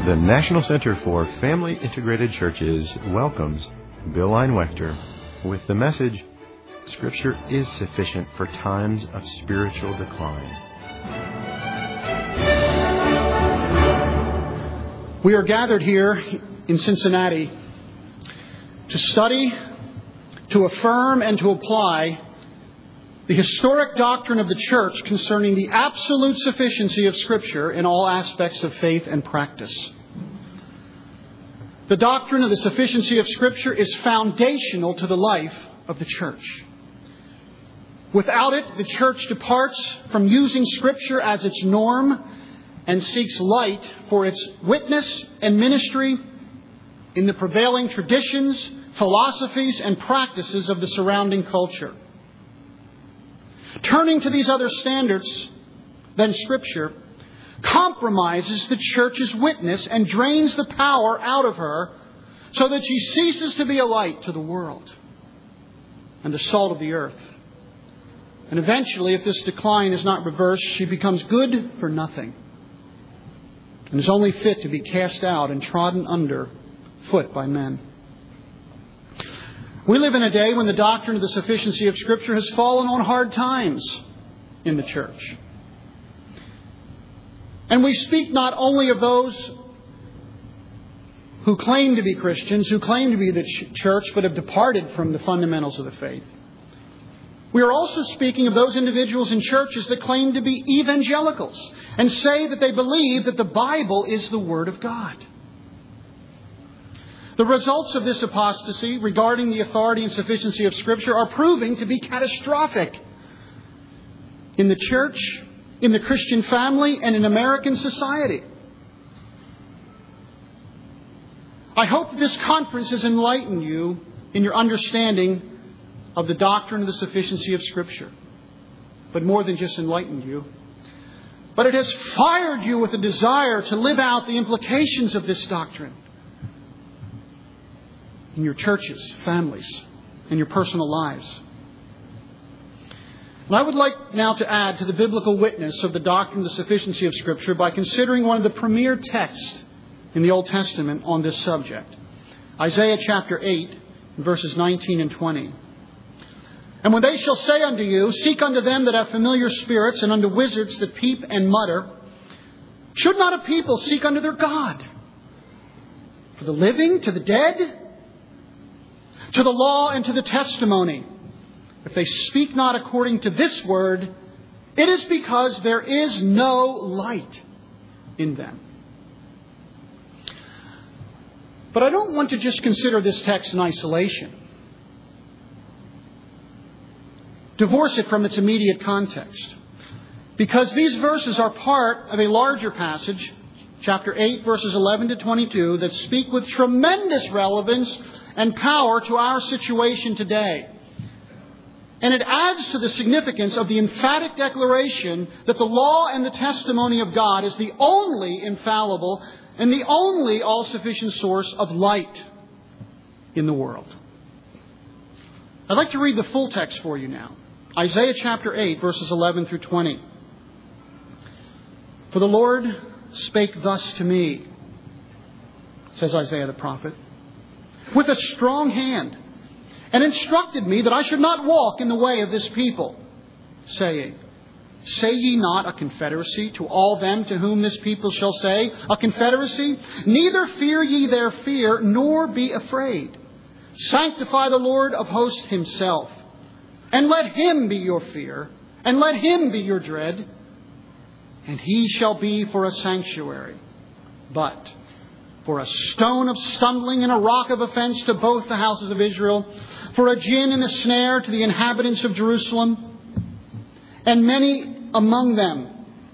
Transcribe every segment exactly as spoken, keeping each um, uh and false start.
The National Center for Family Integrated Churches welcomes Bill Einwechter with the message, Scripture is sufficient for times of spiritual decline. We are gathered here in Cincinnati to study, to affirm, and to apply the historic doctrine of the Church concerning the absolute sufficiency of Scripture in all aspects of faith and practice. The doctrine of the sufficiency of Scripture is foundational to the life of the Church. Without it, the Church departs from using Scripture as its norm and seeks light for its witness and ministry in the prevailing traditions, philosophies, and practices of the surrounding culture. Turning to these other standards than Scripture compromises the Church's witness and drains the power out of her so that she ceases to be a light to the world and the salt of the earth. And eventually, if this decline is not reversed, she becomes good for nothing and is only fit to be cast out and trodden under foot by men. We live in a day when the doctrine of the sufficiency of Scripture has fallen on hard times in the church. And we speak not only of those who claim to be Christians, who claim to be the ch- church, but have departed from the fundamentals of the faith. We are also speaking of those individuals in churches that claim to be evangelicals and say that they believe that the Bible is the Word of God. The results of this apostasy regarding the authority and sufficiency of Scripture are proving to be catastrophic in the church, in the Christian family, and in American society. I hope this conference has enlightened you in your understanding of the doctrine of the sufficiency of Scripture. But more than just enlightened you, but it has fired you with a desire to live out the implications of this doctrine in your churches, families, and your personal lives. And I would like now to add to the biblical witness of the doctrine of the sufficiency of Scripture by considering one of the premier texts in the Old Testament on this subject. Isaiah chapter eight, verses nineteen and twenty. And when they shall say unto you, seek unto them that have familiar spirits, and unto wizards that peep and mutter, should not a people seek unto their God? For the living, to the dead, to the law and to the testimony. If they speak not according to this word, it is because there is no light in them. But I don't want to just consider this text in isolation. Divorce it from its immediate context. Because these verses are part of a larger passage, chapter eight, verses eleven to twenty-two, that speak with tremendous relevance and power to our situation today. And it adds to the significance of the emphatic declaration that the law and the testimony of God is the only infallible and the only all-sufficient source of light in the world. I'd like to read the full text for you now. Isaiah chapter eight, verses eleven through twenty. For the Lord spake thus to me, says Isaiah the prophet, with a strong hand, and instructed me that I should not walk in the way of this people, saying, say ye not a confederacy to all them to whom this people shall say, a confederacy? Neither fear ye their fear, nor be afraid. Sanctify the Lord of hosts himself, and let him be your fear, and let him be your dread. And he shall be for a sanctuary, but for a stone of stumbling and a rock of offense to both the houses of Israel, for a gin and a snare to the inhabitants of Jerusalem. And many among them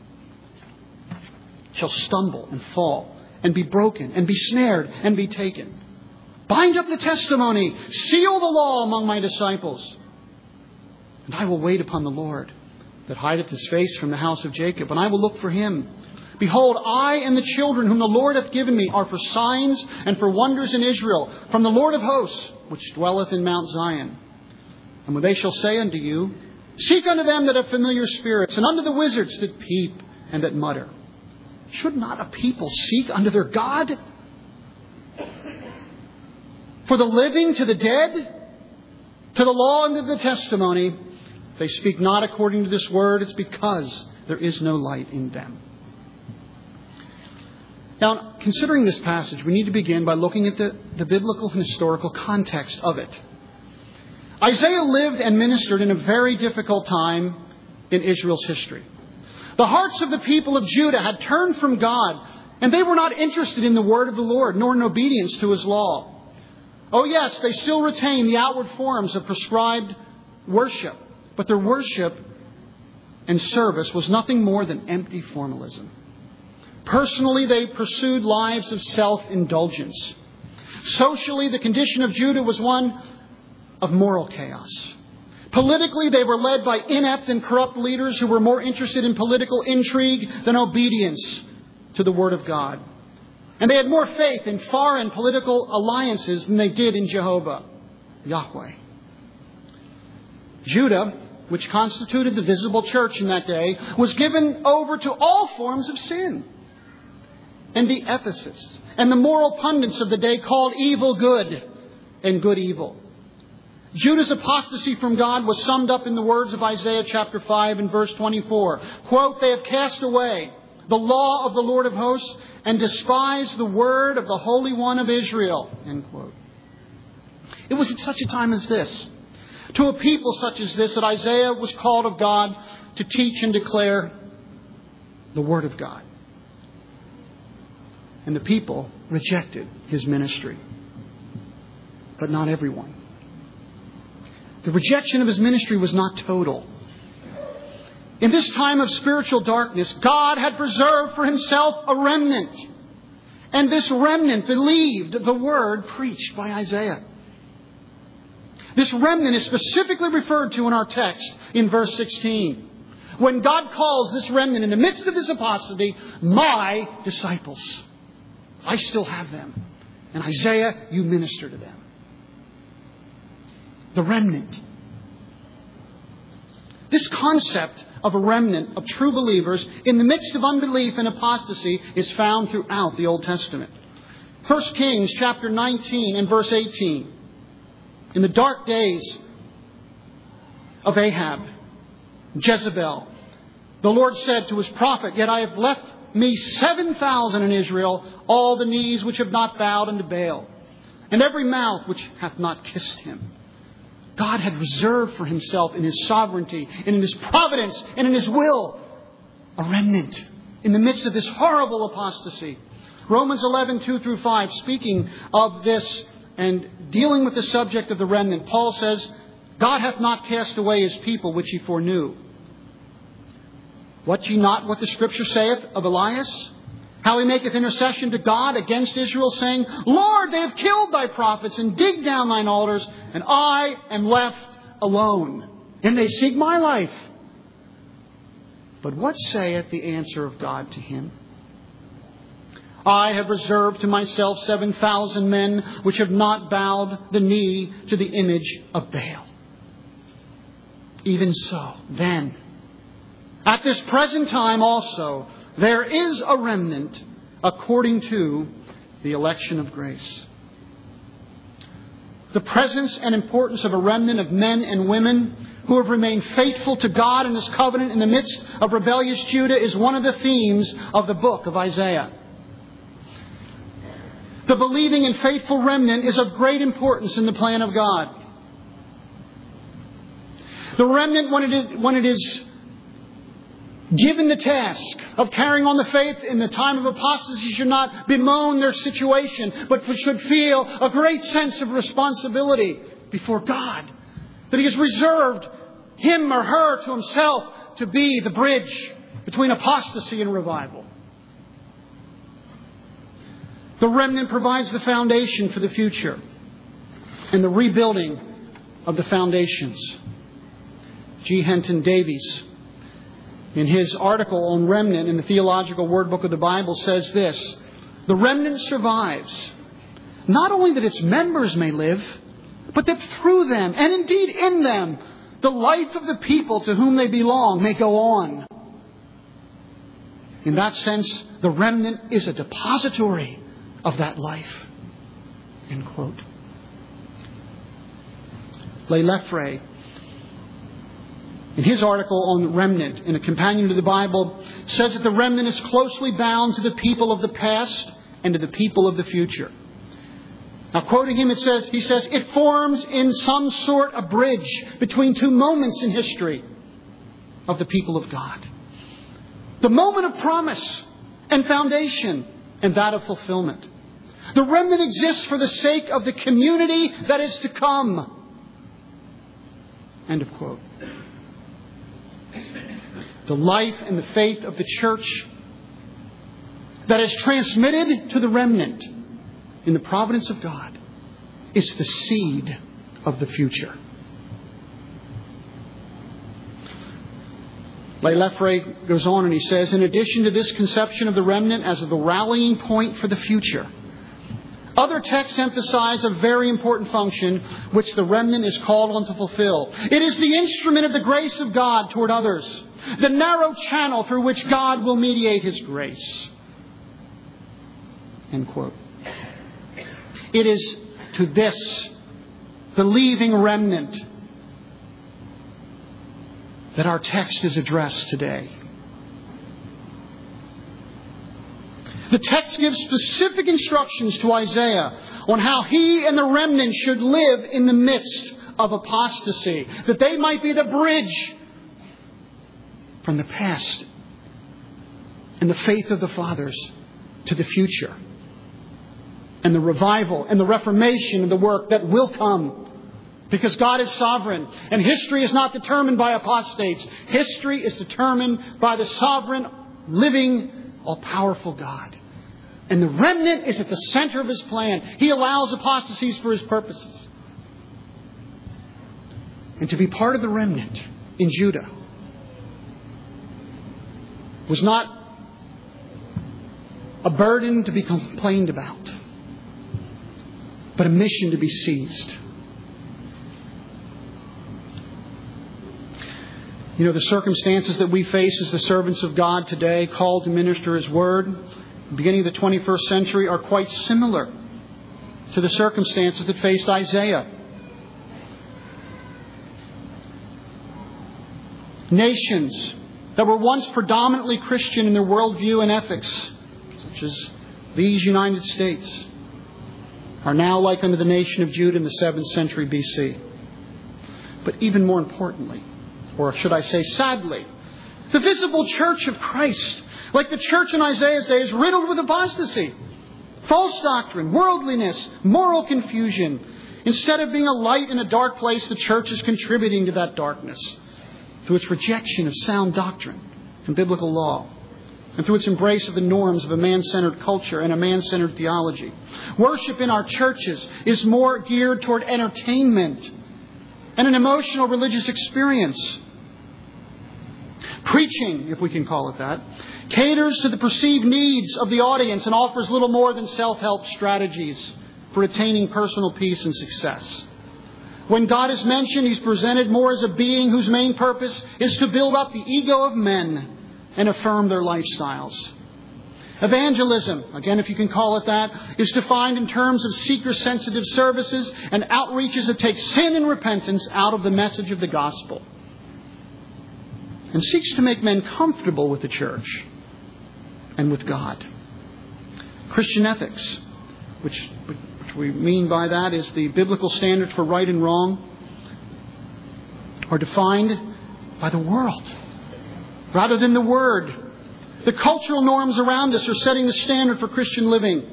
shall stumble and fall and be broken and be snared and be taken. Bind up the testimony, seal the law among my disciples. And I will wait upon the Lord that hideth his face from the house of Jacob, and I will look for him. Behold, I and the children whom the Lord hath given me are for signs and for wonders in Israel, from the Lord of hosts, which dwelleth in Mount Zion. And when they shall say unto you, seek unto them that have familiar spirits, and unto the wizards that peep and that mutter, should not a people seek unto their God? For the living to the dead, to the law and to the testimony, they speak not according to this word. It's because there is no light in them. Now, considering this passage, we need to begin by looking at the, the biblical and historical context of it. Isaiah lived and ministered in a very difficult time in Israel's history. The hearts of the people of Judah had turned from God, and they were not interested in the word of the Lord, nor in obedience to His law. Oh yes, they still retain the outward forms of prescribed worship, but their worship and service was nothing more than empty formalism. Personally, they pursued lives of self-indulgence. Socially, the condition of Judah was one of moral chaos. Politically, they were led by inept and corrupt leaders who were more interested in political intrigue than obedience to the Word of God. And they had more faith in foreign political alliances than they did in Jehovah, Yahweh. Judah, which constituted the visible church in that day, was given over to all forms of sin. And the ethicists and the moral pundits of the day called evil good and good evil. Judah's apostasy from God was summed up in the words of Isaiah chapter five and verse twenty-four. Quote, "They have cast away the law of the Lord of hosts and despised the word of the Holy One of Israel." End quote. It was at such a time as this, to a people such as this, that Isaiah was called of God to teach and declare the Word of God. And the people rejected his ministry. But not everyone. The rejection of his ministry was not total. In this time of spiritual darkness, God had preserved for Himself a remnant. And this remnant believed the word preached by Isaiah. This remnant is specifically referred to in our text in verse sixteen. When God calls this remnant in the midst of this apostasy, my disciples. I still have them. And Isaiah, you minister to them. The remnant. This concept of a remnant of true believers in the midst of unbelief and apostasy is found throughout the Old Testament. First Kings chapter nineteen and verse eighteen. In the dark days of Ahab, Jezebel, the Lord said to His prophet, "Yet I have left me seven thousand in Israel, all the knees which have not bowed unto Baal, and every mouth which hath not kissed him." God had reserved for Himself in His sovereignty and in His providence and in His will a remnant in the midst of this horrible apostasy. Romans eleven, two through five, speaking of this and dealing with the subject of the remnant, Paul says, "God hath not cast away His people which He foreknew. What ye not what the Scripture saith of Elias? How he maketh intercession to God against Israel, saying, Lord, they have killed thy prophets and digged down thine altars, and I am left alone. And they seek my life. But what saith the answer of God to him? I have reserved to myself seven thousand men which have not bowed the knee to the image of Baal. Even so, then, at this present time also, there is a remnant according to the election of grace. The presence and importance of a remnant of men and women who have remained faithful to God and His covenant in the midst of rebellious Judah is one of the themes of the book of Isaiah. The believing and faithful remnant is of great importance in the plan of God. The remnant, when it is, when it is given the task of carrying on the faith in the time of apostasy, should not bemoan their situation, but should feel a great sense of responsibility before God. That He has reserved him or her to Himself to be the bridge between apostasy and revival. The remnant provides the foundation for the future and the rebuilding of the foundations. G. Henton Davies, in his article on remnant in the Theological Word Book of the Bible, says this: the remnant survives, not only that its members may live, but that through them, and indeed in them, the life of the people to whom they belong may go on. In that sense, the remnant is a depository of that life. End quote. Le Lefray, in his article on the remnant, in a companion to the Bible, says that the remnant is closely bound to the people of the past and to the people of the future. Now, quoting him, it says, he says, it forms in some sort a bridge between two moments in history of the people of God. The moment of promise and foundation and that of fulfillment. The remnant exists for the sake of the community that is to come. End of quote. The life and the faith of the church that is transmitted to the remnant in the providence of God is the seed of the future. Le Lefray goes on and he says, in addition to this conception of the remnant as the rallying point for the future, other texts emphasize a very important function which the remnant is called on to fulfill. It is the instrument of the grace of God toward others, the narrow channel through which God will mediate His grace. End quote. It is to this believing remnant that our text is addressed today. The text gives specific instructions to Isaiah on how he and the remnant should live in the midst of apostasy, that they might be the bridge from the past and the faith of the fathers to the future, and the revival and the reformation and the work that will come. Because God is sovereign, and history is not determined by apostates. History is determined by the sovereign, living, all-powerful God. And the remnant is at the center of His plan. He allows apostasies for His purposes. And to be part of the remnant in Judah was not a burden to be complained about, but a mission to be seized. You know, the circumstances that we face as the servants of God today, called to minister His Word, at the beginning of the twenty-first century, are quite similar to the circumstances that faced Isaiah. Nations that were once predominantly Christian in their worldview and ethics, such as these United States, are now like unto the nation of Judah in the seventh century B C. But even more importantly, or should I say sadly, the visible church of Christ, like the church in Isaiah's day, is riddled with apostasy, false doctrine, worldliness, moral confusion. Instead of being a light in a dark place, the church is contributing to that darkness through its rejection of sound doctrine and biblical law, and through its embrace of the norms of a man-centered culture and a man-centered theology. Worship in our churches is more geared toward entertainment and an emotional religious experience. Preaching, if we can call it that, caters to the perceived needs of the audience and offers little more than self-help strategies for attaining personal peace and success. When God is mentioned, He's presented more as a being whose main purpose is to build up the ego of men and affirm their lifestyles. Evangelism, again if you can call it that, is defined in terms of seeker-sensitive services and outreaches that take sin and repentance out of the message of the gospel, and seeks to make men comfortable with the church and with God. Christian ethics, which, which we mean by that is the biblical standards for right and wrong, are defined by the world rather than the Word. The cultural norms around us are setting the standard for Christian living.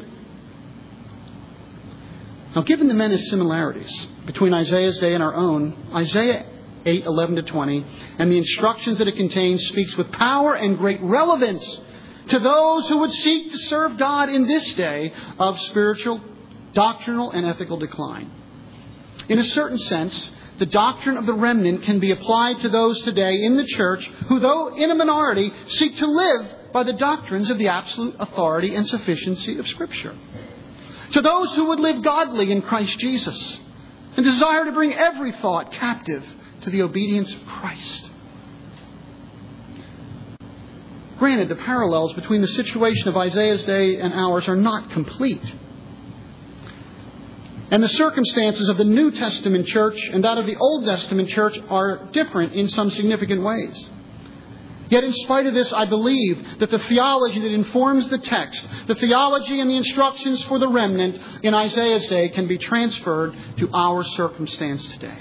Now, given the many similarities between Isaiah's day and our own, Isaiah eight, eleven to twenty, and the instructions that it contains speaks with power and great relevance to those who would seek to serve God in this day of spiritual, doctrinal, and ethical decline. In a certain sense, the doctrine of the remnant can be applied to those today in the church who, though in a minority, seek to live by the doctrines of the absolute authority and sufficiency of Scripture. To those who would live godly in Christ Jesus and desire to bring every thought captive to the obedience of Christ. Granted, the parallels between the situation of Isaiah's day and ours are not complete. And the circumstances of the New Testament church and that of the Old Testament church are different in some significant ways. Yet in spite of this, I believe that the theology that informs the text, the theology and the instructions for the remnant in Isaiah's day can be transferred to our circumstance today.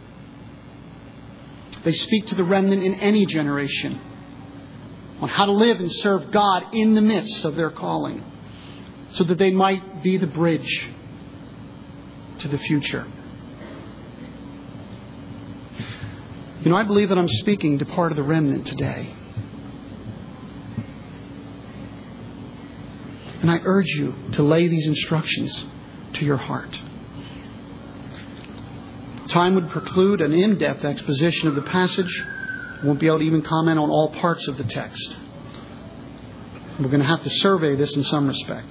They speak to the remnant in any generation on how to live and serve God in the midst of their calling, so that they might be the bridge to the future. You know, I believe that I'm speaking to part of the remnant today. And I urge you to lay these instructions to your heart. Time would preclude an in-depth exposition of the passage. I won't be able to even comment on all parts of the text. We're going to have to survey this in some respect.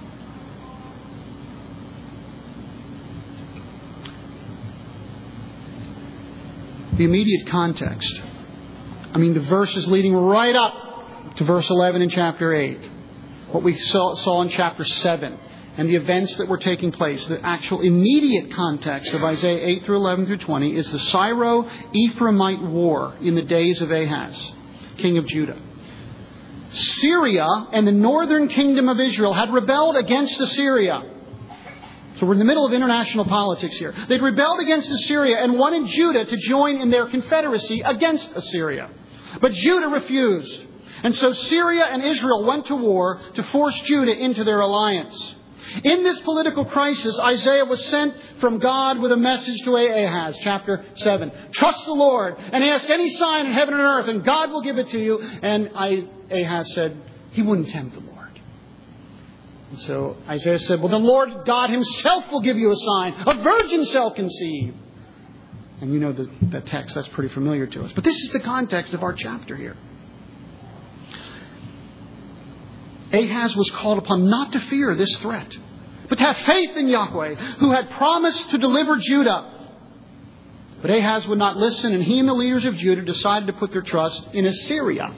The immediate context. I mean, the verses leading right up to verse eleven in chapter eight. What we saw, saw in chapter seven. And the events that were taking place. The actual immediate context of Isaiah eight through eleven through twenty is the Syro-Ephraimite war in the days of Ahaz, king of Judah. Syria and the northern kingdom of Israel had rebelled against Assyria. So we're in the middle of international politics here. They'd rebelled against Assyria and wanted Judah to join in their confederacy against Assyria. But Judah refused. And so Syria and Israel went to war to force Judah into their alliance. In this political crisis, Isaiah was sent from God with a message to Ahaz, chapter seven. Trust the Lord and ask any sign in heaven and earth, and God will give it to you. And Ahaz said he wouldn't tempt the Lord. And so Isaiah said, well, the Lord God himself will give you a sign. A virgin shall conceive. And you know the, the text, that's pretty familiar to us. But this is the context of our chapter here. Ahaz was called upon not to fear this threat, but to have faith in Yahweh, who had promised to deliver Judah. But Ahaz would not listen, and he and the leaders of Judah decided to put their trust in Assyria.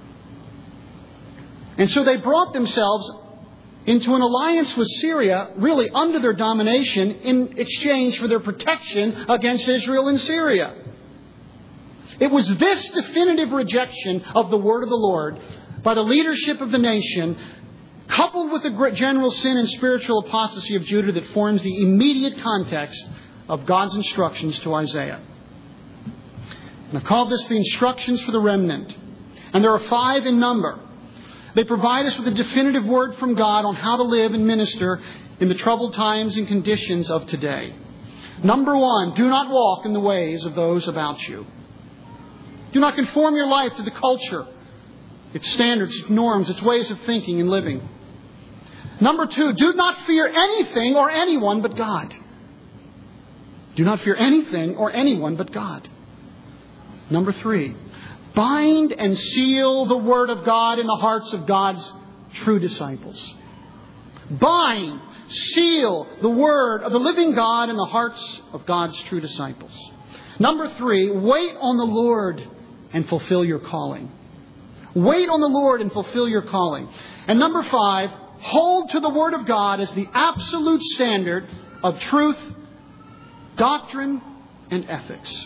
And so they brought themselves into an alliance with Syria, really under their domination, in exchange for their protection against Israel and Syria. It was this definitive rejection of the word of the Lord by the leadership of the nation, coupled with the general sin and spiritual apostasy of Judah, that forms the immediate context of God's instructions to Isaiah. And I've called this the instructions for the remnant. And there are five in number. They provide us with a definitive word from God on how to live and minister in the troubled times and conditions of today. Number one, do not walk in the ways of those about you. Do not conform your life to the culture, its standards, its norms, its ways of thinking and living. Number two, do not fear anything or anyone but God. Do not fear anything or anyone but God. Number three, bind and seal the word of God in the hearts of God's true disciples. Bind, seal the word of the living God in the hearts of God's true disciples. Number three, wait on the Lord and fulfill your calling. Wait on the Lord and fulfill your calling. And number five, hold to the Word of God as the absolute standard of truth, doctrine, and ethics.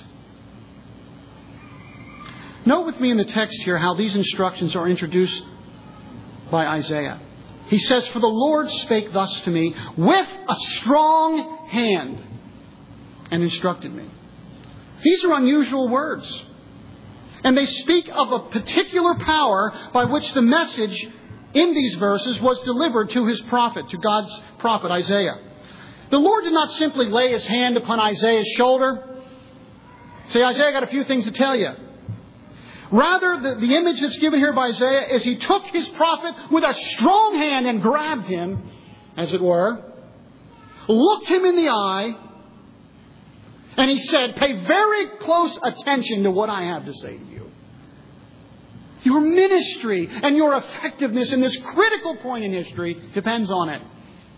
Note with me in the text here how these instructions are introduced by Isaiah. He says, for the Lord spake thus to me with a strong hand and instructed me. These are unusual words. And they speak of a particular power by which the message in these verses was delivered to his prophet, to God's prophet Isaiah. The Lord did not simply lay his hand upon Isaiah's shoulder. Say, Isaiah, I got a few things to tell you. Rather, the, the image that's given here by Isaiah is he took his prophet with a strong hand and grabbed him, as it were, looked him in the eye, and he said, pay very close attention to what I have to say to you. Your ministry and your effectiveness in this critical point in history depends on it.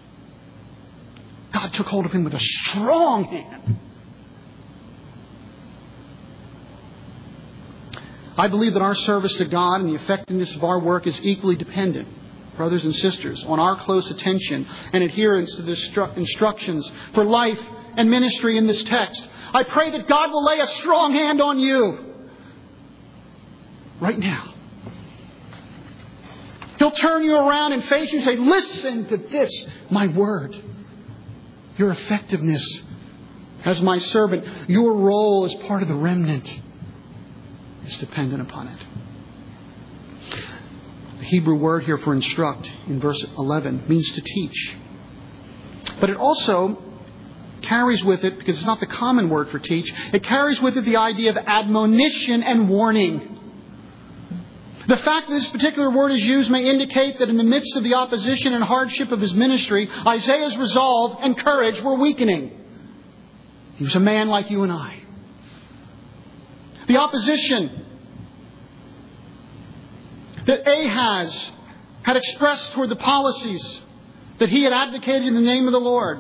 God took hold of him with a strong hand. I believe that our service to God and the effectiveness of our work is equally dependent, brothers and sisters, on our close attention and adherence to the instru- instructions for life and ministry in this text. I pray that God will lay a strong hand on you right now. He'll turn you around and face you and say, listen to this, my word. Your effectiveness as my servant, your role as part of the remnant is dependent upon it. The Hebrew word here for instruct in verse eleven means to teach. But it also carries with it, because it's not the common word for teach, it carries with it the idea of admonition and warning. The fact that this particular word is used may indicate that in the midst of the opposition and hardship of his ministry, Isaiah's resolve and courage were weakening. He was a man like you and I. The opposition that Ahaz had expressed toward the policies that he had advocated in the name of the Lord.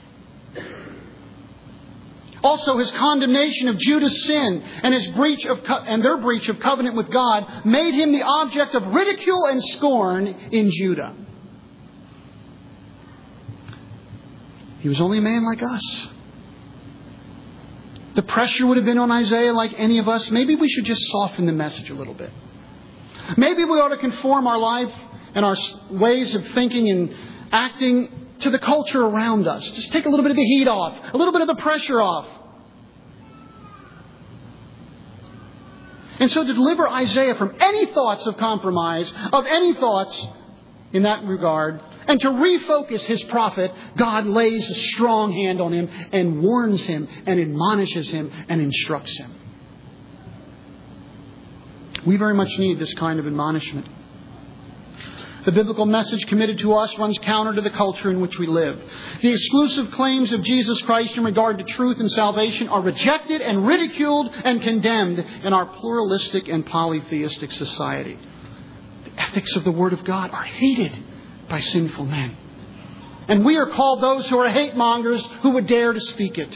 Also, his condemnation of Judah's sin and his breach of co- and their breach of covenant with God made him the object of ridicule and scorn in Judah. He was only a man like us. The pressure would have been on Isaiah like any of us. Maybe we should just soften the message a little bit. Maybe we ought to conform our life and our ways of thinking and acting to the culture around us. Just take a little bit of the heat off, a little bit of the pressure off. And so to deliver Isaiah from any thoughts of compromise, of any thoughts in that regard, and to refocus his prophet, God lays a strong hand on him and warns him and admonishes him and instructs him. We very much need this kind of admonishment. The biblical message committed to us runs counter to the culture in which we live. The exclusive claims of Jesus Christ in regard to truth and salvation are rejected and ridiculed and condemned in our pluralistic and polytheistic society. The ethics of the Word of God are hated by sinful men. And we are called those who are hate mongers who would dare to speak it.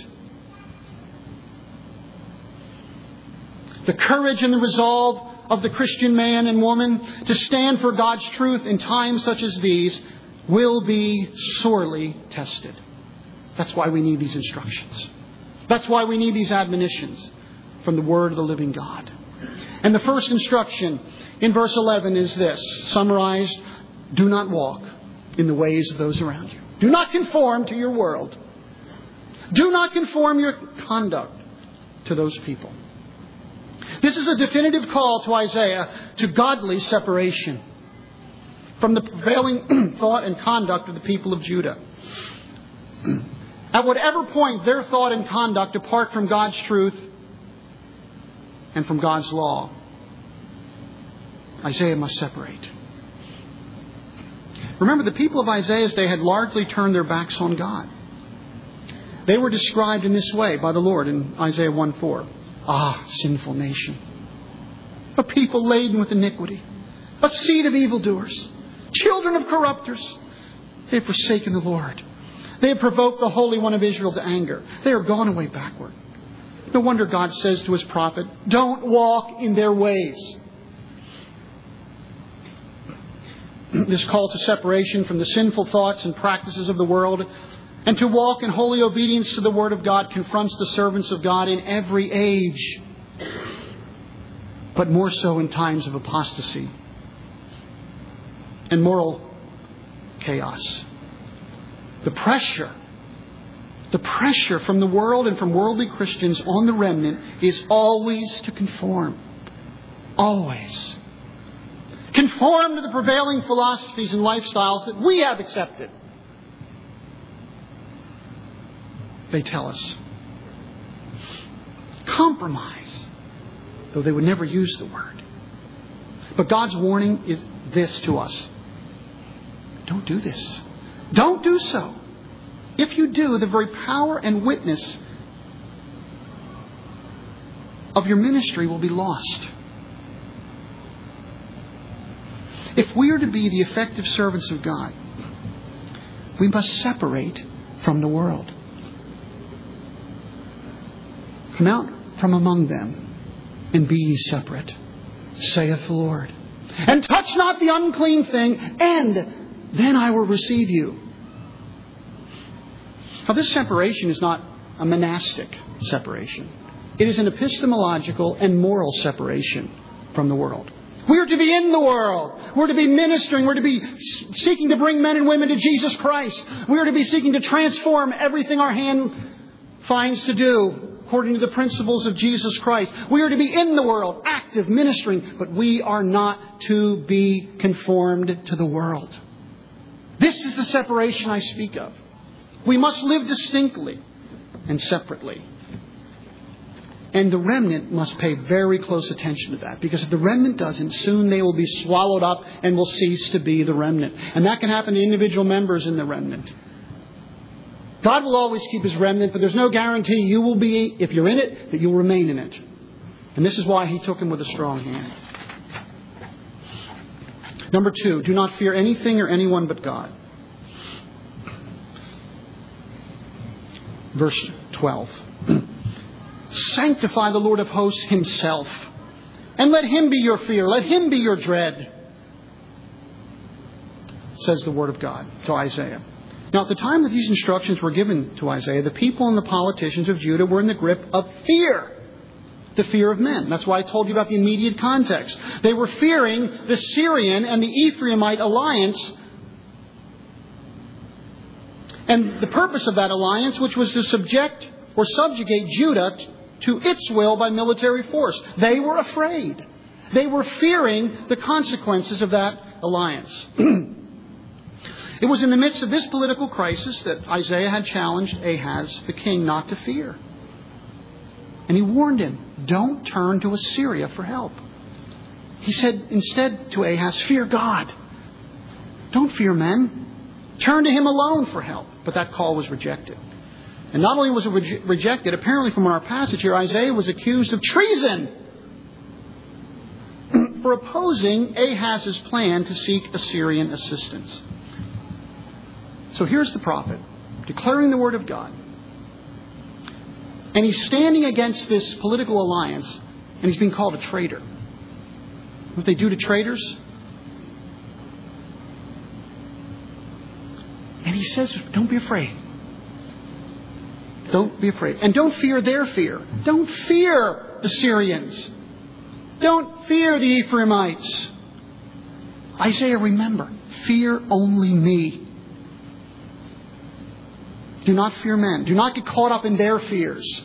The courage and the resolve of the Christian man and woman to stand for God's truth in times such as these will be sorely tested. That's why we need these instructions. That's why we need these admonitions from the Word of the living God. And the first instruction in verse eleven is this, summarized: do not walk in the ways of those around you. Do not conform to your world. Do not conform your conduct to those people. This is a definitive call to Isaiah to godly separation from the prevailing thought and conduct of the people of Judah. At whatever point their thought and conduct depart from God's truth and from God's law, Isaiah must separate. Remember, the people of Isaiah's day had largely turned their backs on God. They were described in this way by the Lord in Isaiah one four. Ah, sinful nation, a people laden with iniquity, a seed of evildoers, children of corrupters. They have forsaken the Lord. They have provoked the Holy One of Israel to anger. They are gone away backward. No wonder God says to his prophet, don't walk in their ways. This call to separation from the sinful thoughts and practices of the world and to walk in holy obedience to the Word of God confronts the servants of God in every age, but more so in times of apostasy and moral chaos. The pressure, the pressure from the world and from worldly Christians on the remnant is always to conform. Always. Conform to the prevailing philosophies and lifestyles that we have accepted. They tell us. Compromise, though they would never use the word. But God's warning is this to us. Don't do this. Don't do so. If you do, the very power and witness of your ministry will be lost. If we are to be the effective servants of God, we must separate from the world. Come out from among them and be ye separate. saith the Lord. And touch not the unclean thing, and then I will receive you. Now, this separation is not a monastic separation. It is an epistemological and moral separation from the world. We are to be in the world. We're to be ministering. We're to be seeking to bring men and women to Jesus Christ. We are to be seeking to transform everything our hand finds to do according to the principles of Jesus Christ. We are to be in the world, active, ministering, but we are not to be conformed to the world. This is the separation I speak of. We must live distinctly and separately. And the remnant must pay very close attention to that. Because if the remnant doesn't, soon they will be swallowed up and will cease to be the remnant. And that can happen to individual members in the remnant. God will always keep His remnant, but there's no guarantee you will be, if you're in it, that you'll remain in it. And this is why He took him with a strong hand. Number two, do not fear anything or anyone but God. Verse twelve. Sanctify the Lord of hosts Himself, and let Him be your fear. Let Him be your dread, says the Word of God to Isaiah. Now, at the time that these instructions were given to Isaiah, the people and the politicians of Judah were in the grip of fear. The fear of men. That's why I told you about the immediate context. They were fearing the Syrian and the Ephraimite alliance. And the purpose of that alliance, which was to subject or subjugate Judah to its will by military force. They were afraid. They were fearing the consequences of that alliance. It was in the midst of this political crisis that Isaiah had challenged Ahaz, the king, not to fear. And he warned him, don't turn to Assyria for help. He said instead to Ahaz, fear God. Don't fear men. Turn to Him alone for help. But that call was rejected. And not only was it re- rejected, apparently from our passage here, Isaiah was accused of treason for opposing Ahaz's plan to seek Assyrian assistance. So here's the prophet declaring the word of God. And he's standing against this political alliance, and he's being called a traitor. What they do to traitors? And he says, don't be afraid. Don't be afraid. And don't fear their fear. Don't fear the Syrians. Don't fear the Ephraimites. Isaiah, remember, fear only me. Do not fear men. Do not get caught up in their fears.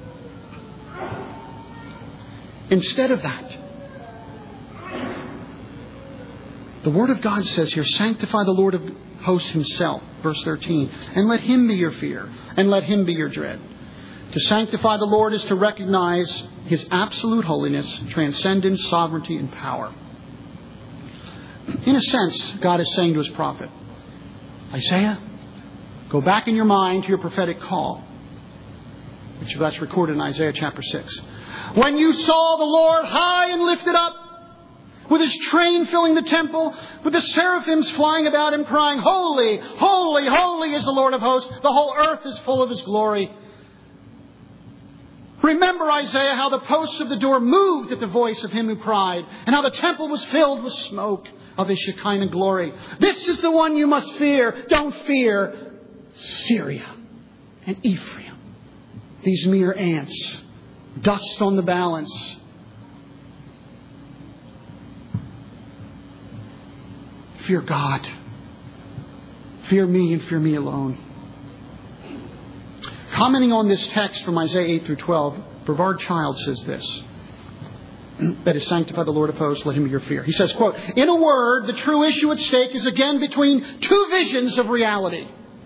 Instead of that, the Word of God says here, sanctify the Lord of hosts Himself, verse thirteen, and let Him be your fear, and let Him be your dread. To sanctify the Lord is to recognize His absolute holiness, transcendence, sovereignty, and power. In a sense, God is saying to His prophet, Isaiah, go back in your mind to your prophetic call, which that's recorded in Isaiah chapter six. When you saw the Lord high and lifted up, with His train filling the temple, with the seraphims flying about Him, crying, holy, holy, holy is the Lord of hosts. The whole earth is full of His glory. Remember, Isaiah, how the posts of the door moved at the voice of Him who cried, and how the temple was filled with smoke of His Shekinah glory. This is the one you must fear. Don't fear Syria and Ephraim. These mere ants. Dust on the balance. Fear God. Fear me and fear me alone. Commenting on this text from Isaiah eight through twelve, Brevard Child says this. That is, sanctify the Lord of hosts, let Him be your fear. He says, quote, in a word, the true issue at stake is again between two visions of reality.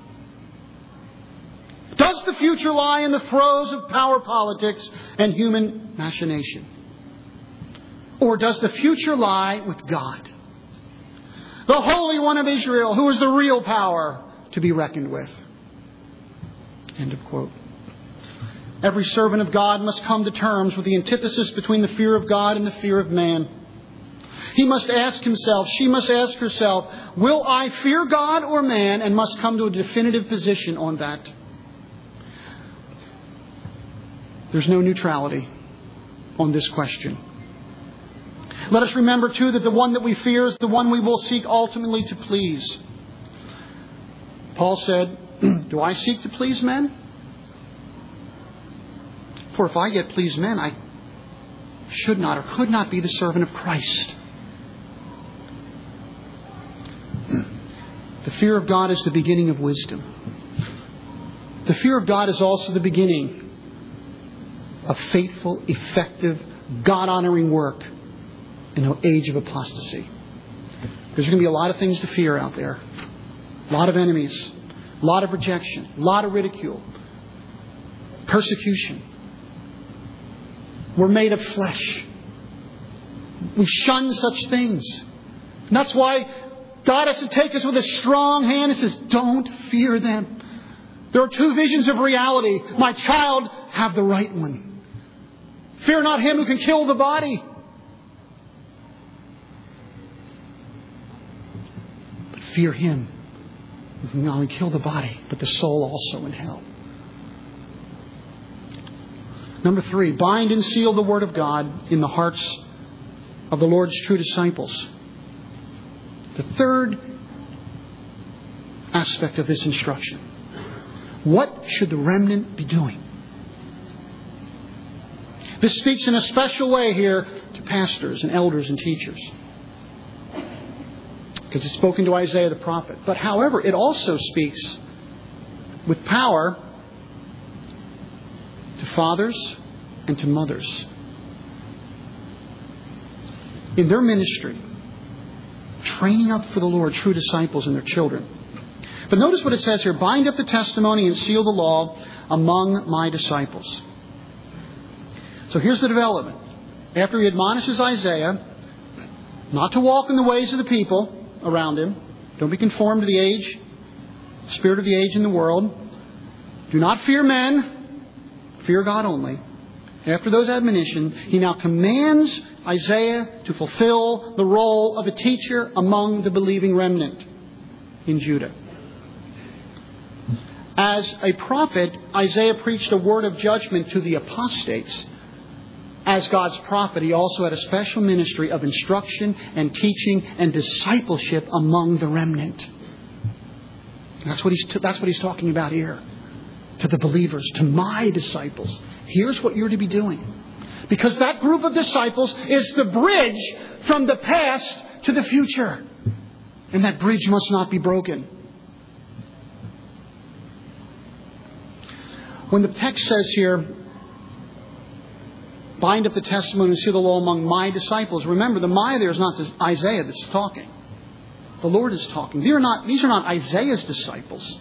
Does the future lie in the throes of power politics and human machination? Or does the future lie with God? The Holy One of Israel, who is the real power to be reckoned with. End of quote. Every servant of God must come to terms with the antithesis between the fear of God and the fear of man. He must ask himself, she must ask herself, will I fear God or man? And must come to a definitive position on that. There's no neutrality on this question. Let us remember, too, that the one that we fear is the one we will seek ultimately to please. Paul said, do I seek to please men? For if I yet please men, I should not or could not be the servant of Christ. The fear of God is the beginning of wisdom. The fear of God is also the beginning of faithful, effective, God-honoring work in an age of apostasy. There's going to be a lot of things to fear out there. A lot of enemies. A lot of rejection. A lot of ridicule. Persecution. We're made of flesh. We shun such things. And that's why God has to take us with a strong hand and says, don't fear them. There are two visions of reality. My child, have the right one. Fear not him who can kill the body. But fear him who can not only kill the body, but the soul also in hell. Number three, bind and seal the Word of God in the hearts of the Lord's true disciples. The third aspect of this instruction. What should the remnant be doing? This speaks in a special way here to pastors and elders and teachers. Because it's spoken to Isaiah the prophet. But however, it also speaks with power to fathers and to mothers. In their ministry, training up for the Lord true disciples and their children. But notice what it says here. Bind up the testimony and seal the law among my disciples. So here's the development. After he admonishes Isaiah not to walk in the ways of the people around him. Don't be conformed to the age, spirit of the age in the world. Do not fear men. Fear God only. After those admonitions, he now commands Isaiah to fulfill the role of a teacher among the believing remnant in Judah. As a prophet, Isaiah preached a word of judgment to the apostates. As God's prophet, he also had a special ministry of instruction and teaching and discipleship among the remnant. That's what he's, that's what he's talking about here. To the believers, to my disciples. Here's what you're to be doing. Because that group of disciples is the bridge from the past to the future. And that bridge must not be broken. When the text says here, bind up the testimony and seal the law among my disciples. Remember, the my there is not Isaiah that's talking. The Lord is talking. These are not, these are not Isaiah's disciples.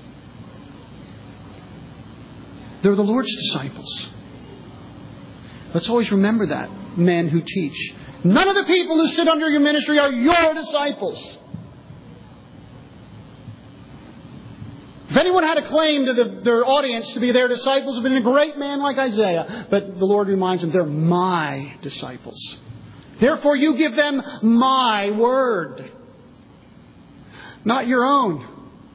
They're the Lord's disciples. Let's always remember that, men who teach. None of the people who sit under your ministry are your disciples. If anyone had a claim to the, their audience to be their disciples, it would have been a great man like Isaiah. But the Lord reminds them, they're my disciples. Therefore, you give them my word, not your own.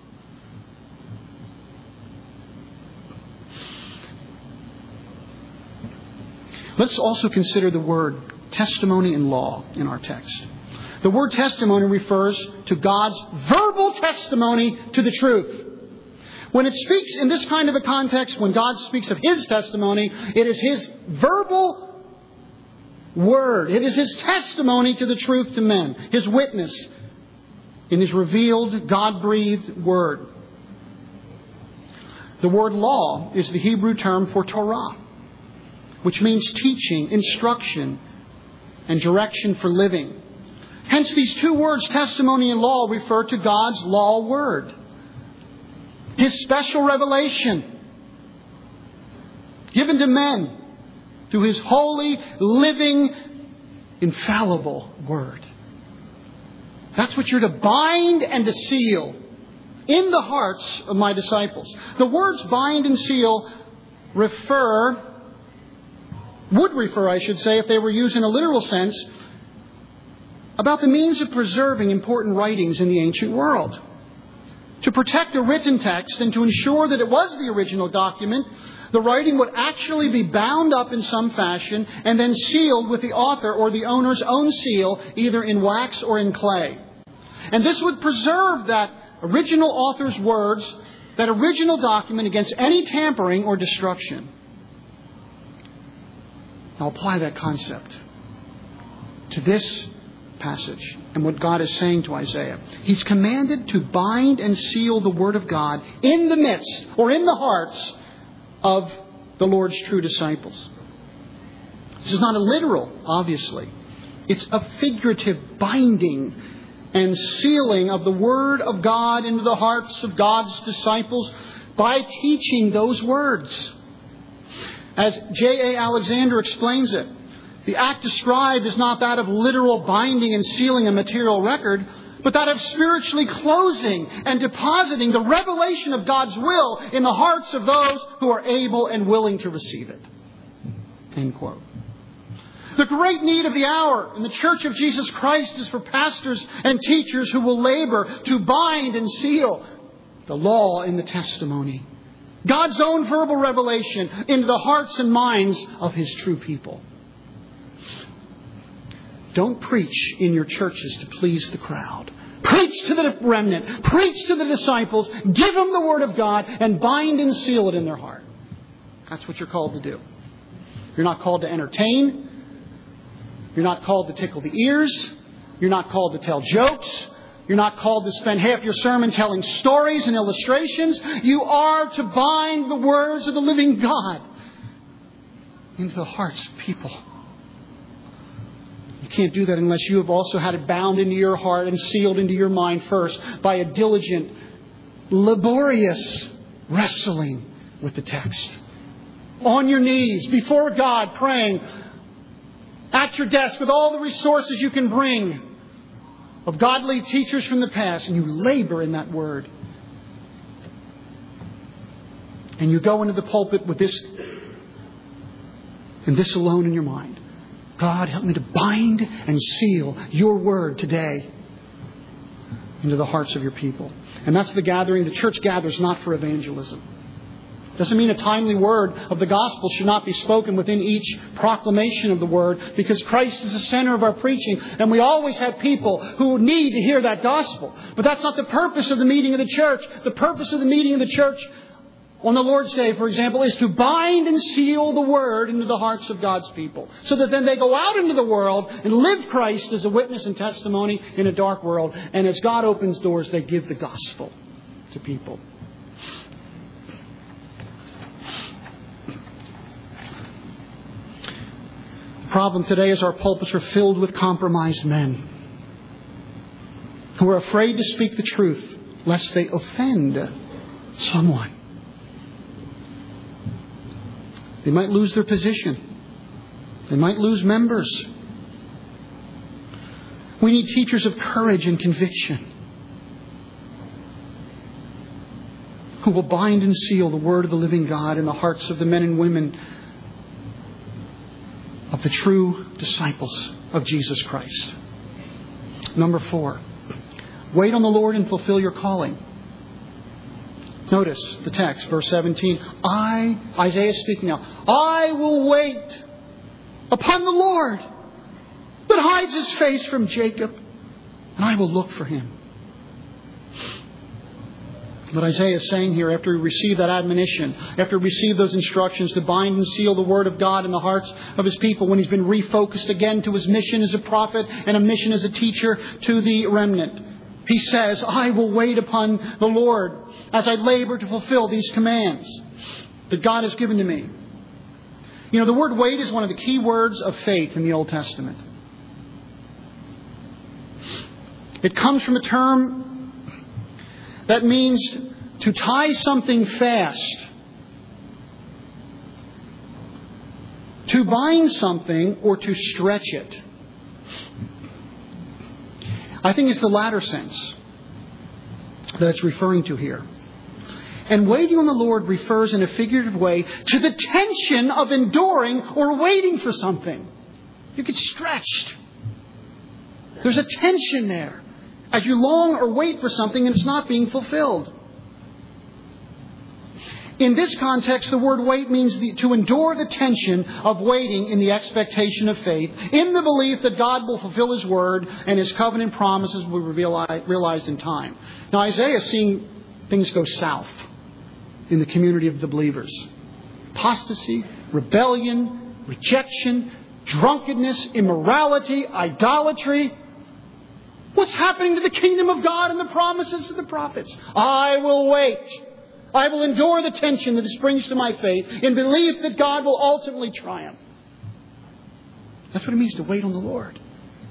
Let's also consider the word testimony and law in our text. The word testimony refers to God's verbal testimony to the truth. When it speaks in this kind of a context, when God speaks of His testimony, it is His verbal word. It is His testimony to the truth to men. His witness in His revealed, God-breathed word. The word law is the Hebrew term for Torah, which means teaching, instruction, and direction for living. Hence, these two words, testimony and law, refer to God's law word. His special revelation given to men through His holy, living, infallible word. That's what you're to bind and to seal in the hearts of my disciples. The words bind and seal refer, would refer, I should say, if they were used in a literal sense, about the means of preserving important writings in the ancient world. To protect a written text and to ensure that it was the original document, the writing would actually be bound up in some fashion and then sealed with the author or the owner's own seal, either in wax or in clay. And this would preserve that original author's words, that original document, against any tampering or destruction. Now apply that concept to this passage and what God is saying to Isaiah. He's commanded to bind and seal the Word of God in the midst or in the hearts of the Lord's true disciples. This is not a literal, obviously. It's a figurative binding and sealing of the Word of God into the hearts of God's disciples by teaching those words. As J A Alexander explains it, the act described is not that of literal binding and sealing a material record, but that of spiritually closing and depositing the revelation of God's will in the hearts of those who are able and willing to receive it. End quote. The great need of the hour in the Church of Jesus Christ is for pastors and teachers who will labor to bind and seal the law in the testimony, God's own verbal revelation into the hearts and minds of His true people. Don't preach in your churches to please the crowd. Preach to the remnant. Preach to the disciples. Give them the Word of God and bind and seal it in their heart. That's what you're called to do. You're not called to entertain. You're not called to tickle the ears. You're not called to tell jokes. You're not called to spend half your sermon telling stories and illustrations. You are to bind the words of the living God into the hearts of people. You can't do that unless you have also had it bound into your heart and sealed into your mind first by a diligent, laborious wrestling with the text. On your knees, before God, praying, at your desk with all the resources you can bring of godly teachers from the past, and you labor in that Word. And you go into the pulpit with this and this alone in your mind. God, help me to bind and seal your Word today into the hearts of your people. And that's the gathering. The church gathers not for evangelism. Doesn't mean a timely word of the gospel should not be spoken within each proclamation of the word, because Christ is the center of our preaching, and we always have people who need to hear that gospel. But that's not the purpose of the meeting of the church. The purpose of the meeting of the church on the Lord's Day, for example, is to bind and seal the Word into the hearts of God's people, so that then they go out into the world and live Christ as a witness and testimony in a dark world. And as God opens doors, they give the gospel to people. The problem today is our pulpits are filled with compromised men who are afraid to speak the truth lest they offend someone. They might lose their position. They might lose members. We need teachers of courage and conviction who will bind and seal the Word of the living God in the hearts of the men and women of the true disciples of Jesus Christ. Number four, wait on the Lord and fulfill your calling. Notice the text, verse seventeen. I, Isaiah speaking now, I will wait upon the Lord that hides His face from Jacob, and I will look for Him. What Isaiah is saying here, after he received that admonition, after he received those instructions to bind and seal the Word of God in the hearts of His people, when he's been refocused again to his mission as a prophet and a mission as a teacher to the remnant, he says, I will wait upon the Lord as I labor to fulfill these commands that God has given to me. You know, the word wait is one of the key words of faith in the Old Testament. It comes from a term that means to tie something fast, to bind something, or to stretch it. I think it's the latter sense that it's referring to here. And waiting on the Lord refers in a figurative way to the tension of enduring or waiting for something. You get stretched. There's a tension there as you long or wait for something and it's not being fulfilled. In this context, the word wait means the, to endure the tension of waiting in the expectation of faith, in the belief that God will fulfill His word and His covenant promises will be realized in time. Now, Isaiah is seeing things go south in the community of the believers. Apostasy, rebellion, rejection, drunkenness, immorality, idolatry. What's happening to the kingdom of God and the promises of the prophets? I will wait. I will endure the tension that springs to my faith in belief that God will ultimately triumph. That's what it means to wait on the Lord.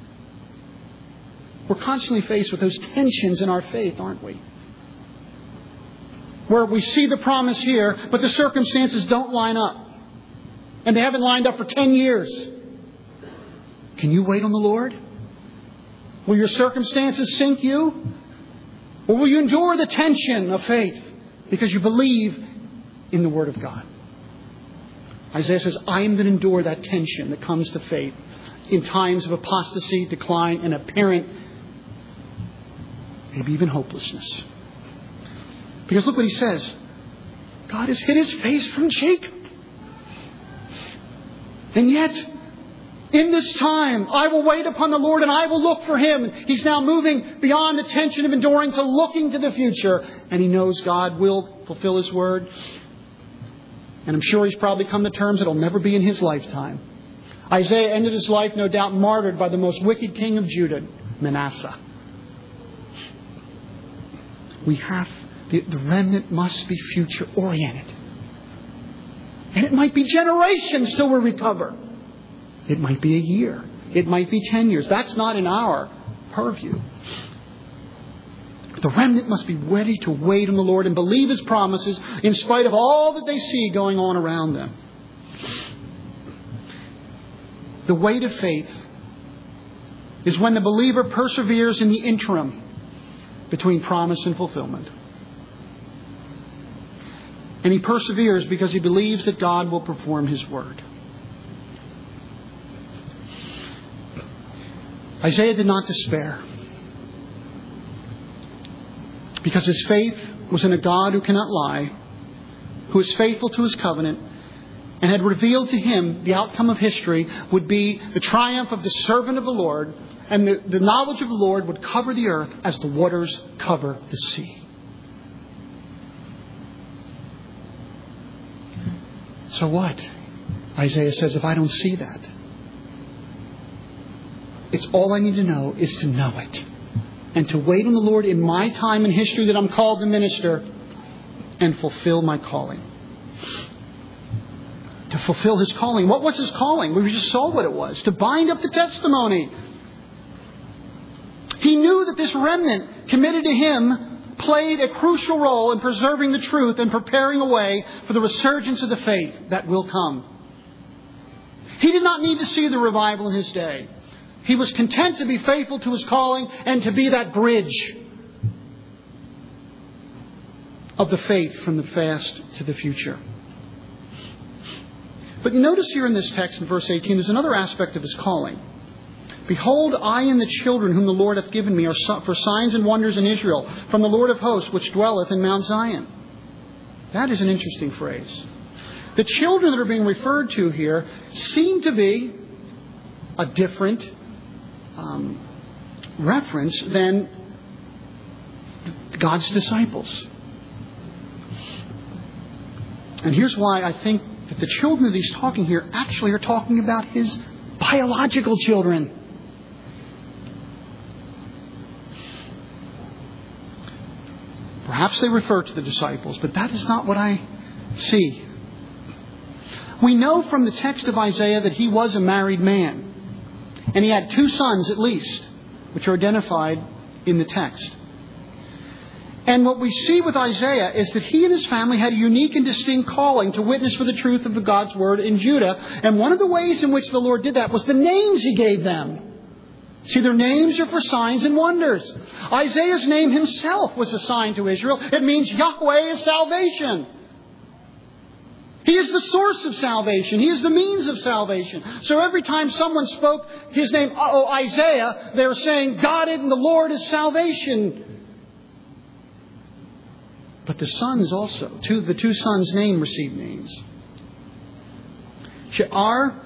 We're constantly faced with those tensions in our faith, aren't we? Where we see the promise here, but the circumstances don't line up. And they haven't lined up for ten years. Can you wait on the Lord? Will your circumstances sink you? Or will you endure the tension of faith because you believe in the Word of God? Isaiah says, I am going to endure that tension that comes to faith in times of apostasy, decline, and apparent, maybe even hopelessness. Because look what he says. God has hid His face from Jacob. And yet, in this time, I will wait upon the Lord and I will look for Him. He's now moving beyond the tension of enduring to looking to the future. And he knows God will fulfill His word. And I'm sure he's probably come to terms it'll never be in his lifetime. Isaiah ended his life, no doubt, martyred by the most wicked king of Judah, Manasseh. We have, the, the remnant must be future oriented. And it might be generations till we recover. It might be a year. It might be ten years. That's not in our purview. The remnant must be ready to wait on the Lord and believe His promises in spite of all that they see going on around them. The wait of faith is when the believer perseveres in the interim between promise and fulfillment. And he perseveres because he believes that God will perform His word. Isaiah did not despair, because his faith was in a God who cannot lie, who is faithful to His covenant, and had revealed to him the outcome of history would be the triumph of the servant of the Lord, and the, the knowledge of the Lord would cover the earth as the waters cover the sea. So what? Isaiah says, if I don't see that, it's all I need to know is to know it. And to wait on the Lord in my time in history that I'm called to minister and fulfill my calling. To fulfill His calling. What was His calling? We just saw what it was. To bind up the testimony. He knew that this remnant committed to Him played a crucial role in preserving the truth and preparing a way for the resurgence of the faith that will come. He did not need to see the revival in his day. He was content to be faithful to his calling and to be that bridge of the faith from the past to the future. But you notice here in this text in verse eighteen, there's another aspect of his calling. Behold, I and the children whom the Lord hath given me are for signs and wonders in Israel, from the Lord of hosts, which dwelleth in Mount Zion. That is an interesting phrase. The children that are being referred to here seem to be a different um, reference than God's disciples. And here's why I think that the children that he's talking here actually are talking about his biological children. Perhaps they refer to the disciples, but that is not what I see. We know from the text of Isaiah that he was a married man. And he had two sons at least, which are identified in the text. And what we see with Isaiah is that he and his family had a unique and distinct calling to witness for the truth of God's word in Judah. And one of the ways in which the Lord did that was the names He gave them. See, their names are for signs and wonders. Isaiah's name himself was a sign to Israel. It means Yahweh is salvation. He is the source of salvation. He is the means of salvation. So every time someone spoke his name, oh, Isaiah, they were saying, God and the Lord is salvation. But the sons also, two, the two sons' name received names. She'ar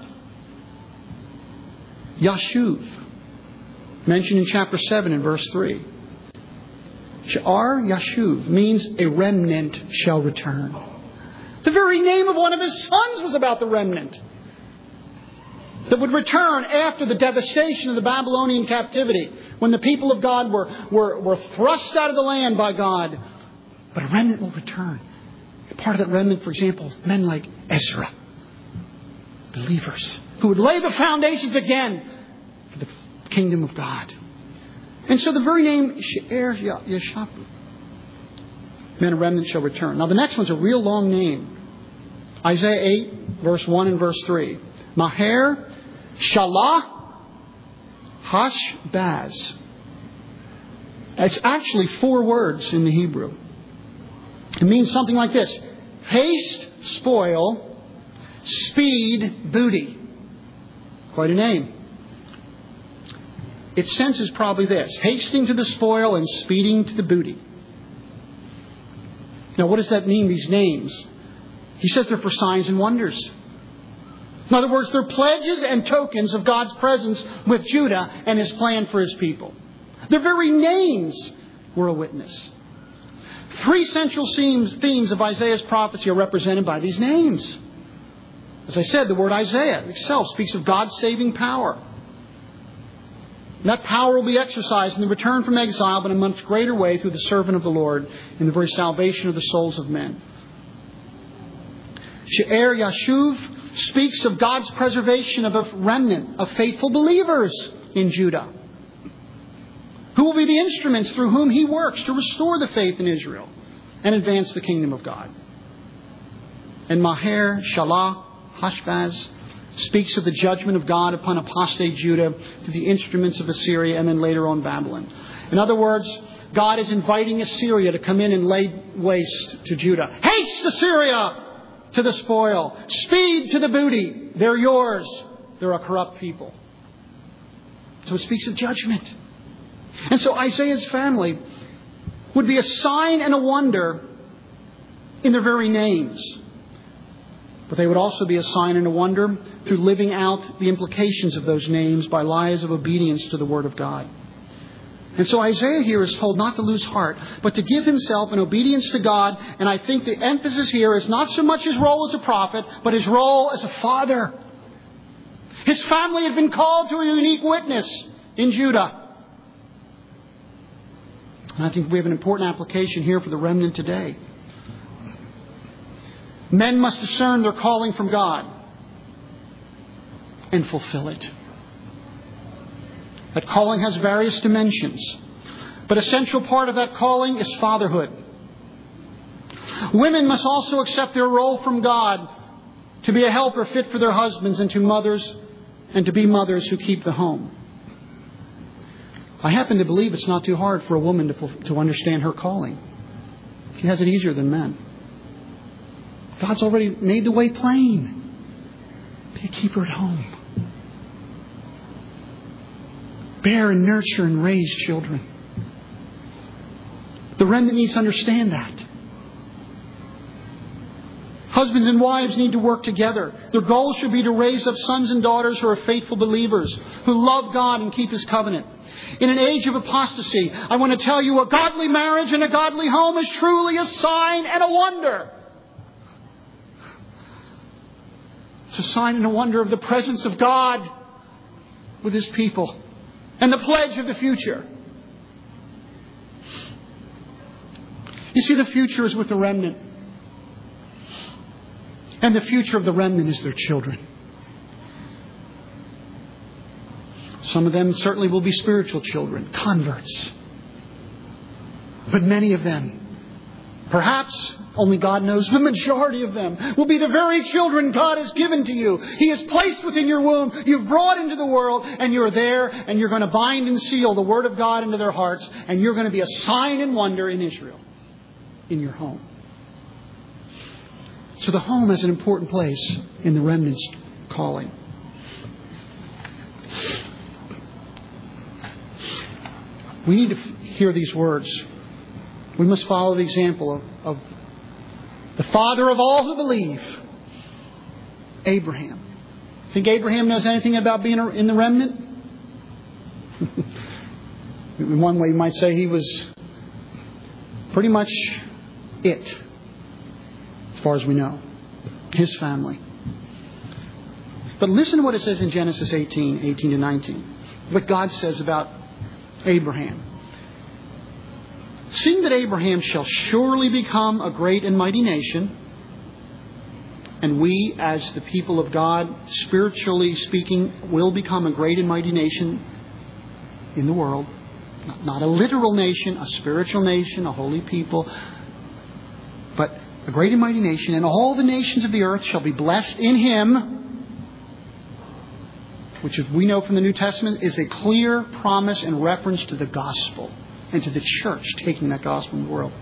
Yashuv, mentioned in chapter seven and verse three. She'ar Yashuv means a remnant shall return. The very name of one of his sons was about the remnant that would return after the devastation of the Babylonian captivity, when the people of God were, were, were thrust out of the land by God. But a remnant will return. Part of that remnant, for example, men like Ezra, believers, who would lay the foundations again for the kingdom of God. And so the very name She'er Yashapu, men, a remnant shall return. Now the next one's a real long name. Isaiah eight, verse one and verse three. Maher Shalah Hashbaz. It's actually four words in the Hebrew. It means something like this: haste, spoil, speed, booty. Quite a name. Its sense is probably this: hasting to the spoil and speeding to the booty. Now, what does that mean, these names? He says they're for signs and wonders. In other words, they're pledges and tokens of God's presence with Judah and His plan for His people. Their very names were a witness. Three central themes, themes of Isaiah's prophecy are represented by these names. As I said, the word Isaiah itself speaks of God's saving power. And that power will be exercised in the return from exile, but in a much greater way through the servant of the Lord in the very salvation of the souls of men. She'er Yashuv speaks of God's preservation of a remnant of faithful believers in Judah, who will be the instruments through whom He works to restore the faith in Israel and advance the kingdom of God. And Maher Shalah Hashbaz speaks of the judgment of God upon apostate Judah through the instruments of Assyria and then later on Babylon. In other words, God is inviting Assyria to come in and lay waste to Judah. Haste, Assyria, to the spoil. Speed to the booty. They're yours. They're a corrupt people. So it speaks of judgment. And so Isaiah's family would be a sign and a wonder in their very names. But they would also be a sign and a wonder through living out the implications of those names by lives of obedience to the Word of God. And so Isaiah here is told not to lose heart, but to give himself in obedience to God. And I think the emphasis here is not so much his role as a prophet, but his role as a father. His family had been called to a unique witness in Judah. And I think we have an important application here for the remnant today. Men must discern their calling from God and fulfill it. That calling has various dimensions, but a central part of that calling is fatherhood. Women must also accept their role from God to be a helper fit for their husbands, and to mothers and to be mothers who keep the home. I happen to believe it's not too hard for a woman to, to understand her calling. She has it easier than men. God's already made the way plain. Be a keeper at home. Bear and nurture and raise children. The remnant needs to understand that. Husbands and wives need to work together. Their goal should be to raise up sons and daughters who are faithful believers, who love God and keep His covenant. In an age of apostasy, I want to tell you, a godly marriage and a godly home is truly a sign and a wonder. It's a sign and a wonder of the presence of God with His people and the pledge of the future. You see, the future is with the remnant. And the future of the remnant is their children. Some of them certainly will be spiritual children, converts. But many of them, perhaps, only God knows, the majority of them will be the very children God has given to you. He has placed within your womb. You've brought into the world, and you're there, and you're going to bind and seal the Word of God into their hearts, and you're going to be a sign and wonder in Israel, in your home. So the home has an important place in the remnant's calling. We need to hear these words We must follow the example of, of the father of all who believe, Abraham. Think Abraham knows anything about being in the remnant? In one way, you might say he was pretty much it, as far as we know. His family. But listen to what it says in Genesis eighteen, eighteen to nineteen. What God says about Abraham. Seeing that Abraham shall surely become a great and mighty nation, and we, as the people of God, spiritually speaking, will become a great and mighty nation in the world. Not a literal nation, a spiritual nation, a holy people, but a great and mighty nation. And all the nations of the earth shall be blessed in him, which we know from the New Testament is a clear promise and reference to the gospel and to the church taking that gospel in the world.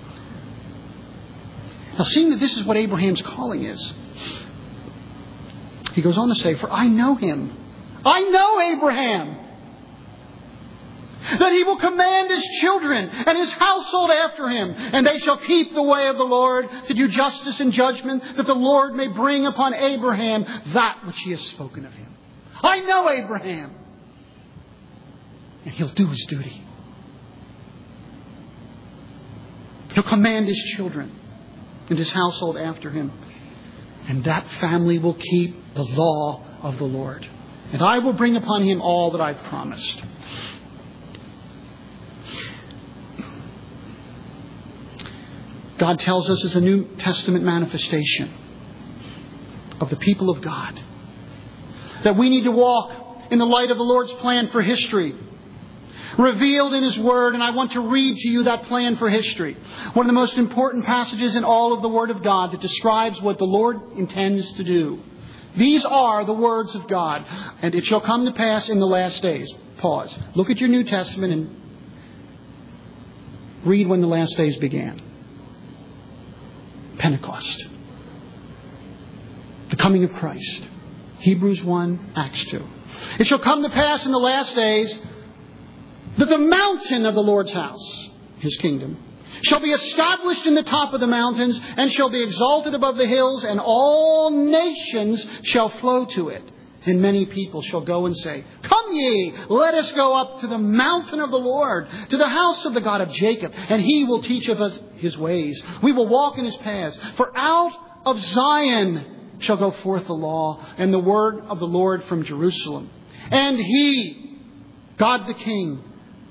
Now, seeing that this is what Abraham's calling is, he goes on to say, for I know him. I know Abraham. That he will command his children and his household after him, and they shall keep the way of the Lord to do justice and judgment, that the Lord may bring upon Abraham that which he has spoken of him. I know Abraham. And he'll do his duty. He'll command his children and his household after him. And that family will keep the law of the Lord. And I will bring upon him all that I've promised. God tells us as a New Testament manifestation of the people of God that we need to walk in the light of the Lord's plan for history, revealed in His Word. And I want to read to you that plan for history. One of the most important passages in all of the Word of God that describes what the Lord intends to do. These are the words of God. And it shall come to pass in the last days. Pause. Look at your New Testament and read when the last days began. Pentecost. The coming of Christ. Hebrews one, Acts two. It shall come to pass in the last days that the mountain of the Lord's house, His kingdom, shall be established in the top of the mountains and shall be exalted above the hills, and all nations shall flow to it. And many people shall go and say, come ye, let us go up to the mountain of the Lord, to the house of the God of Jacob, and He will teach of us His ways. We will walk in His paths. For out of Zion shall go forth the law and the word of the Lord from Jerusalem. And He, God the King,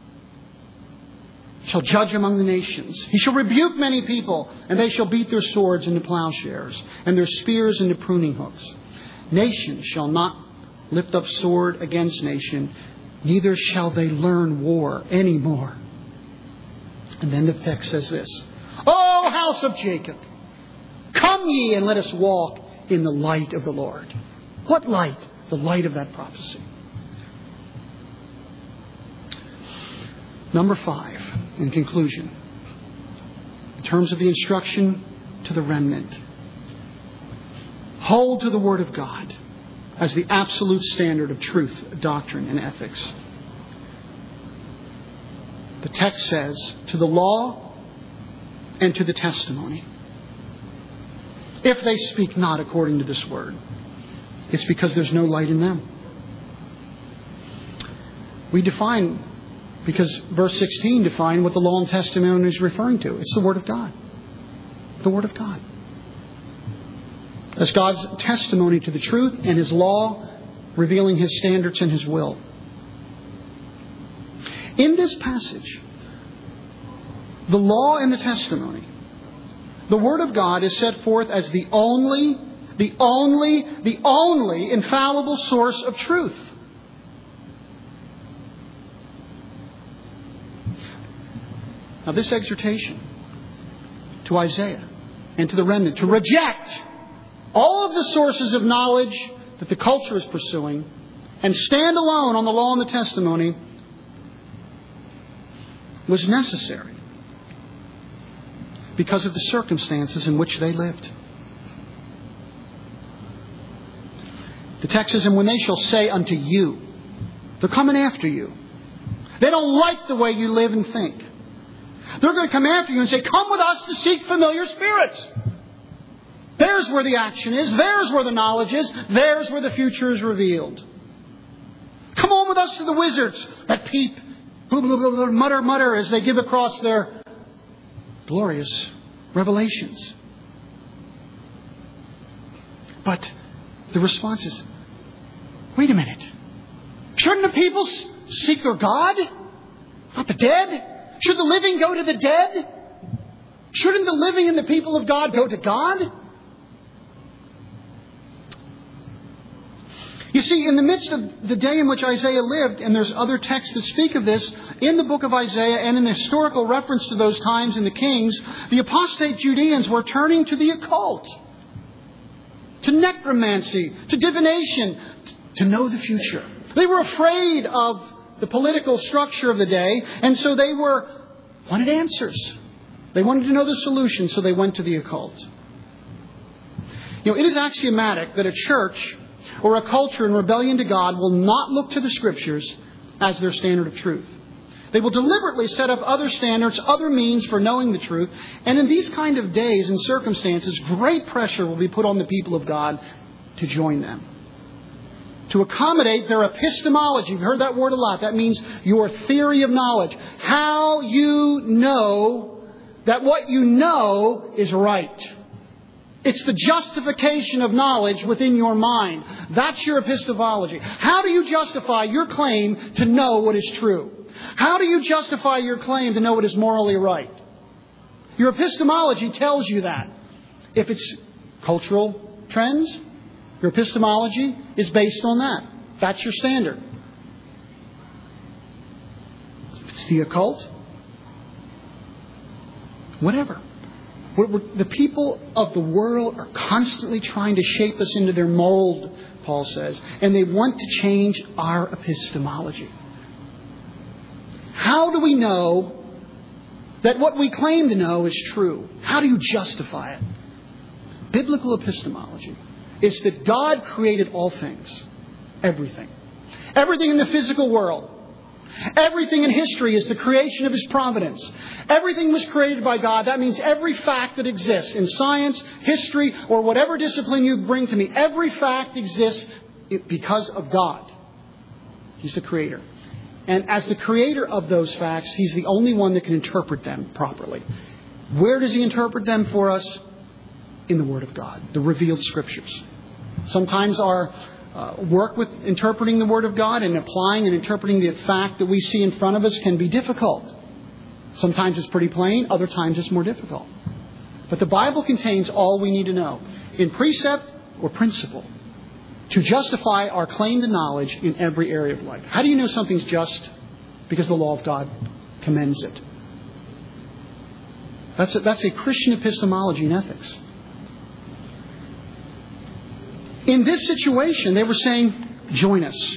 shall judge among the nations. He shall rebuke many people, and they shall beat their swords into plowshares, and their spears into pruning hooks. Nation shall not lift up sword against nation, neither shall they learn war anymore. And then the text says this, O house of Jacob, come ye and let us walk in the light of the Lord. What light? The light of that prophecy. Number five, in conclusion, in terms of the instruction to the remnant, hold to the Word of God as the absolute standard of truth, doctrine, and ethics. The text says, to the law and to the testimony. If they speak not according to this word, it's because there's no light in them. We define, because verse sixteen defined what the law and testimony is referring to. It's the Word of God. The Word of God. As God's testimony to the truth and His law, revealing His standards and His will. In this passage, the law and the testimony, the Word of God is set forth as the only, the only, the only infallible source of truth. Now, this exhortation to Isaiah and to the remnant to reject all of the sources of knowledge that the culture is pursuing and stand alone on the law and the testimony was necessary because of the circumstances in which they lived. The text says, and when they shall say unto you, they're coming after you. They don't like the way you live and think. They're going to come after you and say, come with us to seek familiar spirits. There's where the action is. There's where the knowledge is. There's where the future is revealed. Come on with us to the wizards that peep, blah, blah, blah, blah, mutter, mutter as they give across their glorious revelations. But the response is, wait a minute. Shouldn't the people seek their God? Not the dead? Should the living go to the dead? Shouldn't the living and the people of God go to God? You see, in the midst of the day in which Isaiah lived, and there's other texts that speak of this, in the book of Isaiah and in the historical reference to those times in the Kings, the apostate Judeans were turning to the occult, to necromancy, to divination, to know the future. They were afraid of the political structure of the day, and so they were wanted answers. They wanted to know the solution, so they went to the occult. You know, it is axiomatic that a church or a culture in rebellion to God will not look to the Scriptures as their standard of truth. They will deliberately set up other standards, other means for knowing the truth. And in these kind of days and circumstances, great pressure will be put on the people of God to join them, to accommodate their epistemology. You've heard that word a lot. That means your theory of knowledge. How you know that what you know is right. It's the justification of knowledge within your mind. That's your epistemology. How do you justify your claim to know what is true? How do you justify your claim to know what is morally right? Your epistemology tells you that. If it's cultural trends, your epistemology is based on that. That's your standard. If it's the occult, whatever. The people of the world are constantly trying to shape us into their mold, Paul says, and they want to change our epistemology. How do we know that what we claim to know is true? How do you justify it? Biblical epistemology is that God created all things, everything. Everything in the physical world. Everything in history is the creation of His providence. Everything was created by God. That means every fact that exists in science, history, or whatever discipline you bring to me, every fact exists because of God. He's the creator. And as the creator of those facts, He's the only one that can interpret them properly. Where does He interpret them for us? In the Word of God, the revealed Scriptures. Sometimes our Uh, work with interpreting the Word of God and applying and interpreting the fact that we see in front of us can be difficult. Sometimes it's pretty plain, other times it's more difficult. But the Bible contains all we need to know, in precept or principle, to justify our claim to knowledge in every area of life. How do you know something's just? Because the law of God commends it. That's a, that's a Christian epistemology and ethics. In this situation, they were saying, join us.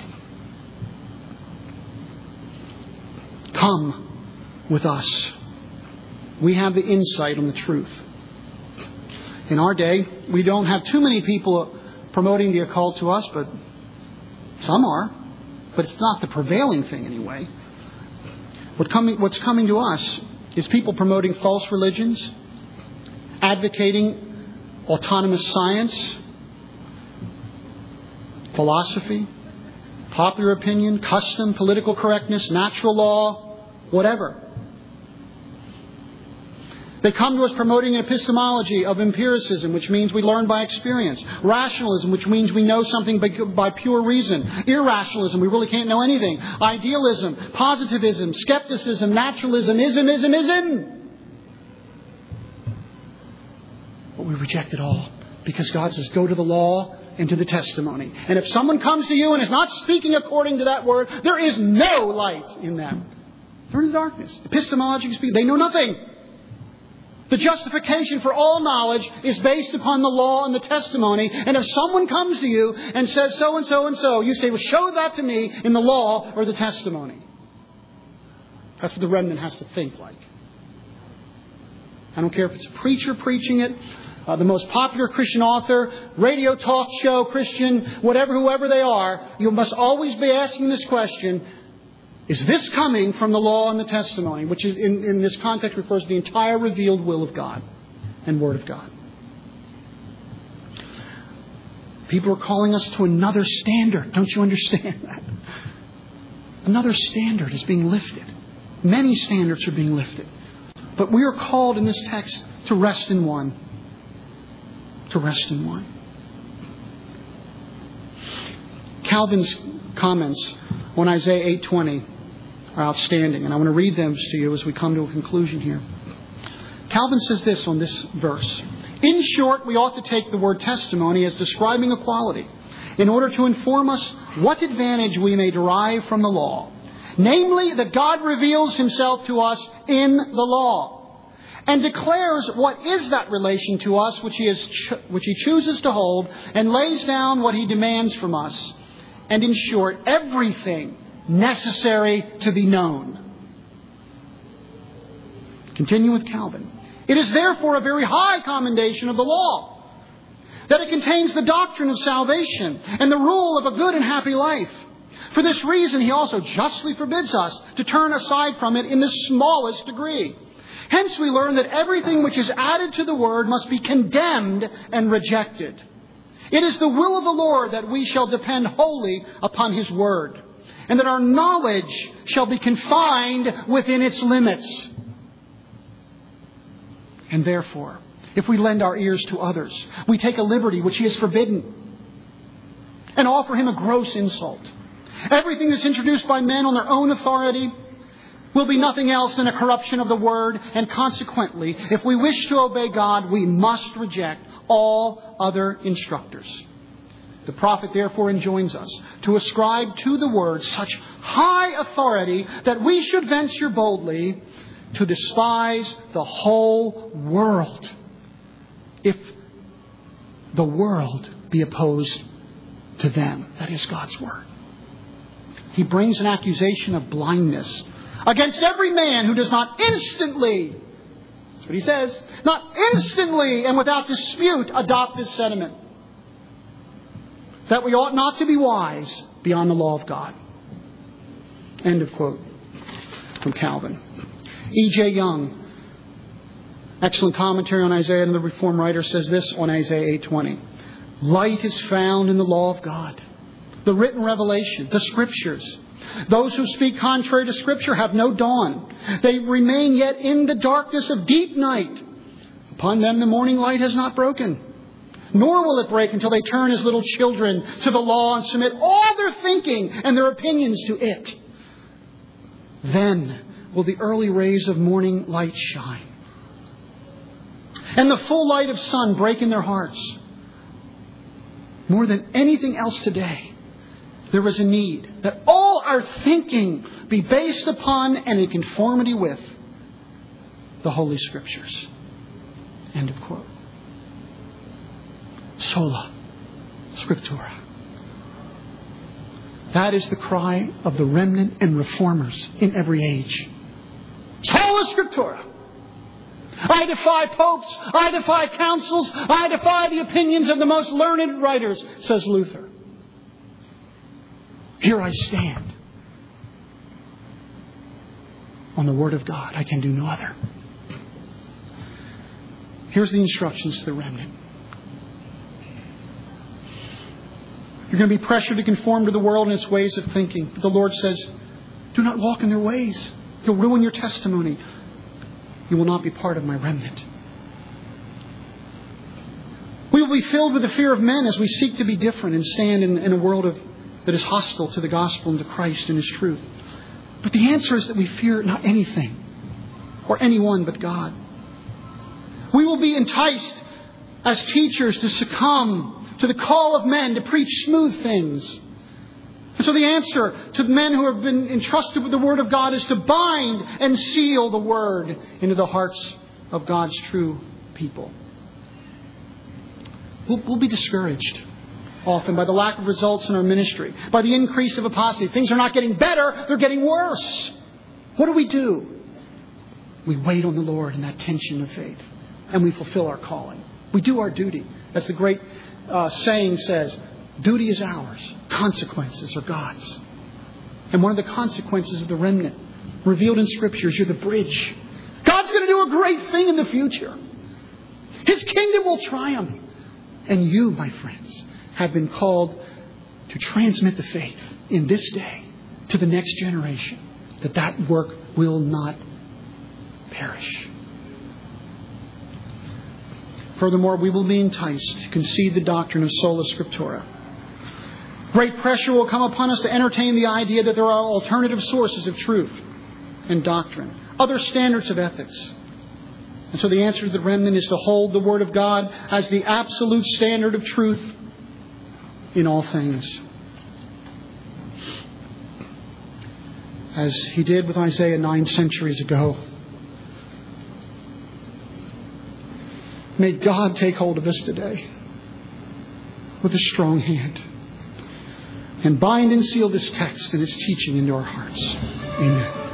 Come with us. We have the insight on the truth. In our day, we don't have too many people promoting the occult to us, but some are. But it's not the prevailing thing anyway. What coming, what's coming to us is people promoting false religions, advocating autonomous science, philosophy, popular opinion, custom, political correctness, natural law, whatever. They come to us promoting an epistemology of empiricism, which means we learn by experience. Rationalism, which means we know something by, by pure reason. Irrationalism, we really can't know anything. Idealism, positivism, skepticism, naturalism, ism, ism, ism. But we reject it all because God says, go to the law and to the testimony. And if someone comes to you and is not speaking according to that word, there is no light in them. They're in darkness. Epistemology speaks. They know nothing. The justification for all knowledge is based upon the law and the testimony. And if someone comes to you and says so and so and so, you say, well, show that to me in the law or the testimony. That's what the remnant has to think like. I don't care if it's a preacher preaching it, Uh, the most popular Christian author, radio talk show Christian, whatever, whoever they are, you must always be asking this question, Is this coming from the law and the testimony, which is in, in this context refers to the entire revealed will of God and Word of God? People are calling us to another standard. Don't you understand that? Another standard is being lifted. Many standards are being lifted. But we are called in this text to rest in one. To rest in one. Calvin's comments on Isaiah eight twenty are outstanding. And I want to read them to you as we come to a conclusion here. Calvin says this on this verse. In short, we ought to take the word testimony as describing a quality in order to inform us what advantage we may derive from the law. Namely, that God reveals Himself to us in the law and declares what is that relation to us which He, is cho- which he chooses to hold and lays down what He demands from us. And in short, everything necessary to be known. Continue with Calvin. It is therefore a very high commendation of the law, that it contains the doctrine of salvation and the rule of a good and happy life. For this reason, he also justly forbids us to turn aside from it in the smallest degree. Hence we learn that everything which is added to the word must be condemned and rejected. It is the will of the Lord that we shall depend wholly upon His word, and that our knowledge shall be confined within its limits. And therefore, if we lend our ears to others, we take a liberty which He has forbidden and offer Him a gross insult. Everything that's introduced by men on their own authority will be nothing else than a corruption of the word, and consequently, if we wish to obey God, we must reject all other instructors. The prophet therefore enjoins us to ascribe to the word such high authority that we should venture boldly to despise the whole world if the world be opposed to them. That is God's word. He brings an accusation of blindness against every man who does not instantly, that's what he says, not instantly and without dispute adopt this sentiment, that we ought not to be wise beyond the law of God. End of quote from Calvin. E J Young, excellent commentary on Isaiah and the Reformed writer, says this on Isaiah eight twenty. Light is found in the law of God, the written revelation, the Scriptures. Those who speak contrary to Scripture have no dawn. They remain yet in the darkness of deep night. Upon them the morning light has not broken, nor will it break until they turn as little children to the law and submit all their thinking and their opinions to it. Then will the early rays of morning light shine, and the full light of sun break in their hearts. More than anything else today, there is a need that all our thinking be based upon and in conformity with the Holy Scriptures. End of quote. Sola Scriptura. That is the cry of the remnant and reformers in every age. Sola Scriptura. I defy popes. I defy councils. I defy the opinions of the most learned writers, says Luther. Here I stand on the Word of God. I can do no other. Here's the instructions to the remnant. You're going to be pressured to conform to the world and its ways of thinking. But the Lord says, do not walk in their ways. You'll ruin your testimony. You will not be part of my remnant. We will be filled with the fear of men as we seek to be different and stand in, in a world of, that is hostile to the gospel and to Christ and His truth. But the answer is that we fear not anything or anyone but God. We will be enticed as teachers to succumb to the call of men to preach smooth things. And so the answer to the men who have been entrusted with the Word of God is to bind and seal the Word into the hearts of God's true people. We'll, we'll be discouraged often by the lack of results in our ministry, by the increase of apostasy. Things are not getting better, they're getting worse. What do we do? We wait on the Lord in that tension of faith, and we fulfill our calling. We do our duty. As the great uh, saying says, duty is ours. Consequences are God's. And one of the consequences of the remnant revealed in Scripture is you're the bridge. God's going to do a great thing in the future. His kingdom will triumph. And you, my friends, have been called to transmit the faith in this day to the next generation, that that work will not perish. Furthermore, we will be enticed to concede the doctrine of sola scriptura. Great pressure will come upon us to entertain the idea that there are alternative sources of truth and doctrine, other standards of ethics. And so the answer to the remnant is to hold the Word of God as the absolute standard of truth in all things. As He did with Isaiah nine centuries ago. May God take hold of us today with a strong hand and bind and seal this text and its teaching into our hearts. Amen.